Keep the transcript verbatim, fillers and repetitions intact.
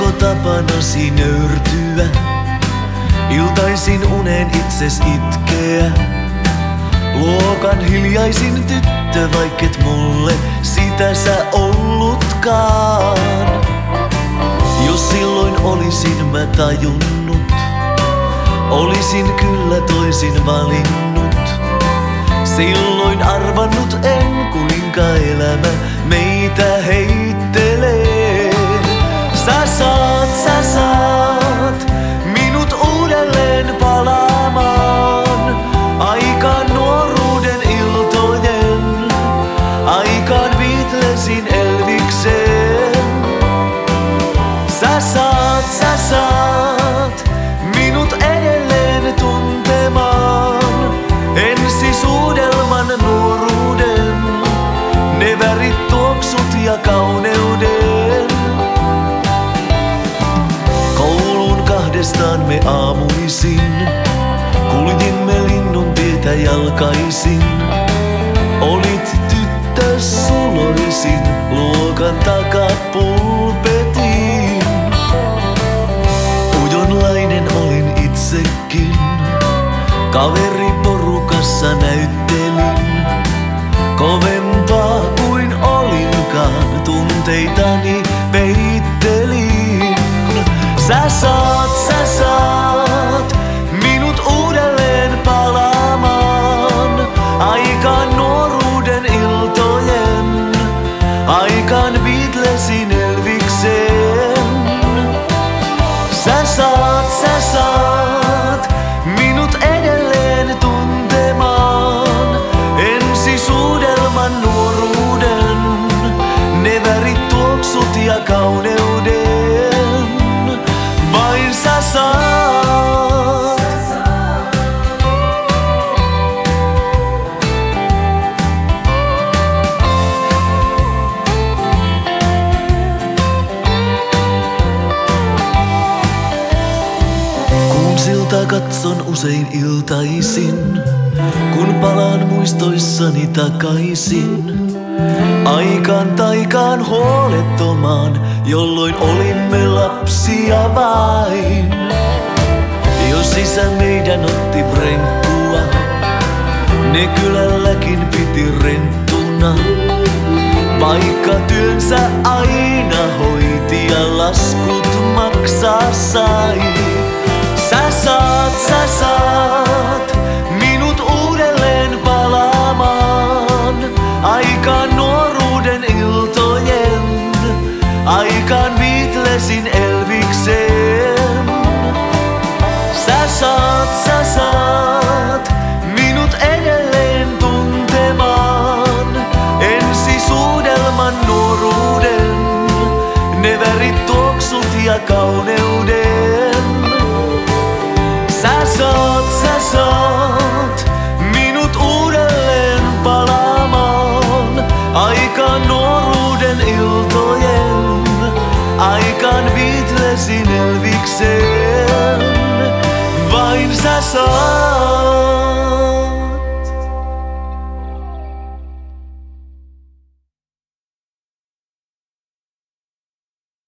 Oliko tapanasi nöyrtyä, iltaisin unen itses itkeä? Luokan hiljaisin tyttö, vaikket mulle sitä sä ollutkaan. Jos silloin olisin mä tajunnut, olisin kyllä toisin valinnut. Silloin arvannut en, kuinka elämä meitä heittelee. Sä saat, sä saat minut uudelleen palaamaan aikaan nuoruuden iltojen, aikaan Beatlesin Elvikseen. Sä saat, sä saat minut edelleen tuntemaan ensisuudelman nuoruuden, ne värit, tuoksut ja kauneuden. Kouluun kahdestaan me aamuisin kuljimme linnun tietä jalkaisin. Olit tyttö suloisin luokan takapulpetin. Ujonlainen olin itsekin, kaveriporukassa näyttelin. Kovempaa kuin olinkaan, tunteitani peittelin. Sä saat, sä saat minut uudelleen palaamaan aikaan nuoruuden iltojen, aikaan Beatlesin Elvikseen. Sä saat, sä saat minut edelleen tuntemaan ensisuudelman nuoruuden, ne värit, tuoksut ja kauneuden. Vain sä saat. Kuun siltaa katson usein iltaisin, kun palaan muistoissani takaisin. Aikaan taikaan huolettomaan, jolloin olimme lapsia vain. Jos isä meidän otti prenkkua, ne kylälläkin piti renttuna. Vaikka työnsä aina hoiti ja laskut maksaa sai. Sä saat, sä saat minut uudelleen palaamaan aikaan nuoruuden iltojen, aikaan Beatlesin Elvikseen. Sä saat, sä saat minut edelleen tuntemaan ensisuudelman nuoruuden, ne värit, tuoksut ja kauneuden. Sä saat, sä saat minut uudelleen palaamaan aikaan nuoruuden iltojen, aikaan Beatlesin Elvikseen. Vain sä saat.